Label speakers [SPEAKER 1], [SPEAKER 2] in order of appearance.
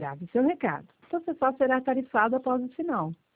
[SPEAKER 1] Grave seu recado. Você só será tarifado após o sinal.